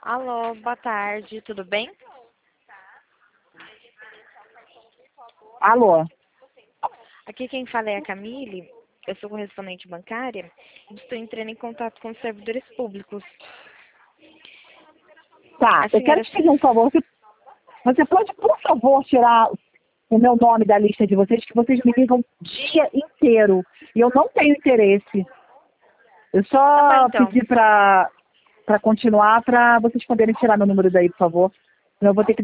Alô, boa tarde, tudo bem? Alô? Aqui quem fala é a Camille, eu sou correspondente bancária e estou entrando em contato com os servidores públicos. Tá, A eu quero senhora... te pedir um favor. Você pode, por favor, tirar o meu nome da lista de vocês, que vocês me ligam o dia inteiro. E eu não tenho interesse. Eu Tá bom, só então. pedi para continuar, para vocês poderem tirar meu número daí, por favor. Senão eu vou ter que